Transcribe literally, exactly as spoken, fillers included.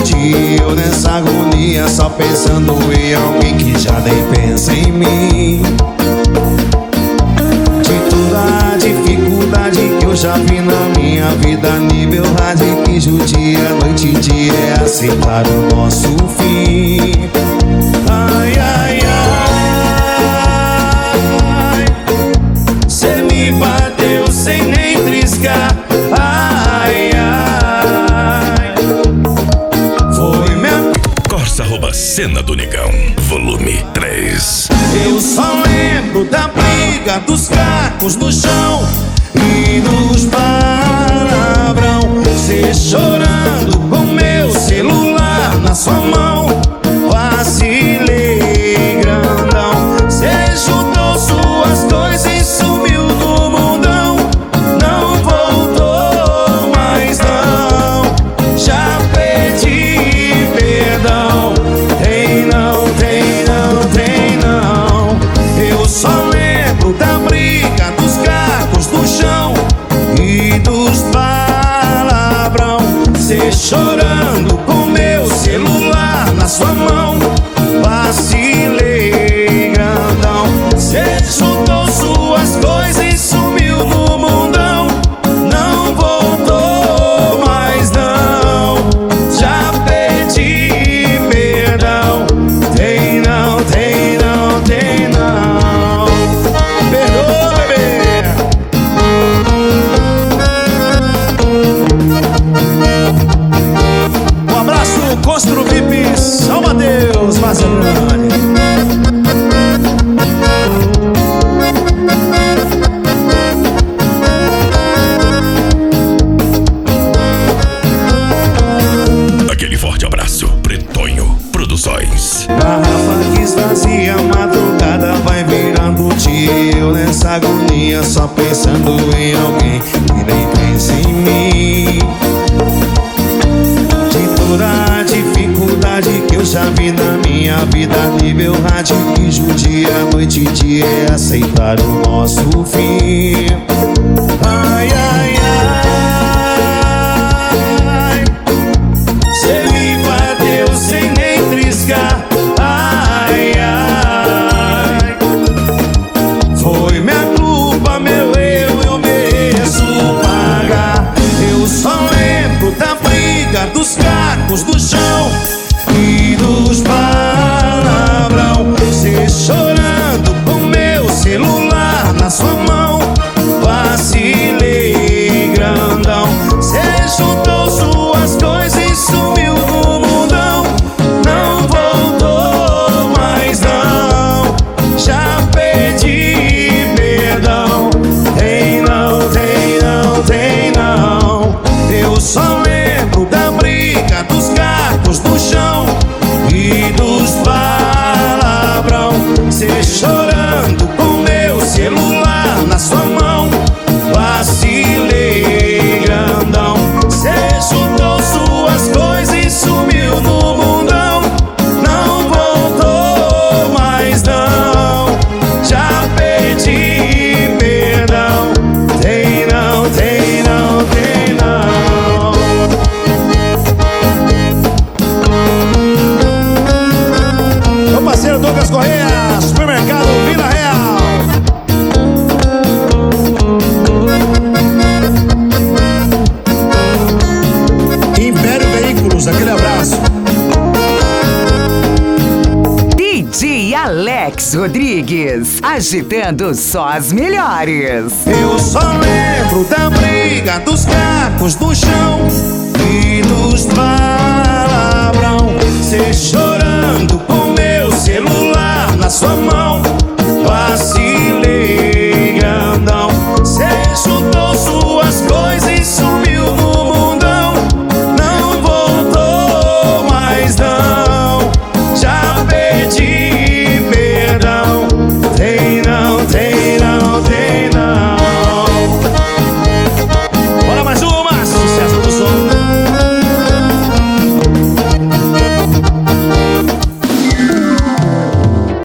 dia eu nessa agonia, só pensando em alguém que já nem pensa em mim. De toda a dificuldade que eu já vi na minha vida, nível hard que judia noite e dia, é aceitar o nosso fim. Ai, ai, ai, cê me bateu sem nem triscar. Ai, ai, foi minha... Corsa arroba Cena do Negão, volume três. Eu só lembro da briga, dos cacos no chão e dos palavrão. Cê chorando com meu celular na sua mão. Vacilei grandão. Cê juntou suas coisas e sumiu no mundão. Não voltou mais não. Já pedi perdão. Tem não, tem não, tem não. Eu só lembro da briga, dos cacos no chão e dos palavrão. Cê chorando com meu celular na sua mão. Vacilei grandão. Cê juntou suas coisas e sumiu no mundão. Não voltou mais não. Já pedi perdão. Tem não, tem não, tem não. Perdoa, bebê. Um abraço, Constru V I P São Mateus, Macedônia. Aquele forte abraço, Pretonho Produções. Garrafa que esvazia, madrugada vai virando dia, eu nessa agonia, só pensando em alguém que nem pensa em mim. De toda a dificuldade que eu já vi na minha vida, nível hard que judia noite e dia, é aceitar o nosso fim. Ai, ai, ai, cê me bateu sem nem triscar. Ai, ai, foi minha culpa, meu erro, eu mereço pagar. Eu só lembro da briga, dos cacos do chão e dos palavrão. Cê chorando com meu celular na sua mão. Vacilei grandão. Cê juntou suas coisas e sumiu no mundão. Não voltou mais não. Já pedi perdão. Tem não, tem não, tem não. Eu só lembro da briga, dos cacos no chão e dos palavrão. Cê chorando com meu celular na sua mão. Vacilei grandão. Cê juntou suas coisas e sumiu no mundão. Não voltou mais não. Já pedi perdão. Tem não, tem não, tem não. Meu parceiro Douglas Correia, Supermercado Vila Real. Império Veículos, aquele abraço. D J Alex Rodrigues, agitando só as melhores. Eu só lembro da briga, dos cacos no chão e dos palavrão. Cê chorando com meu celular na sua mão.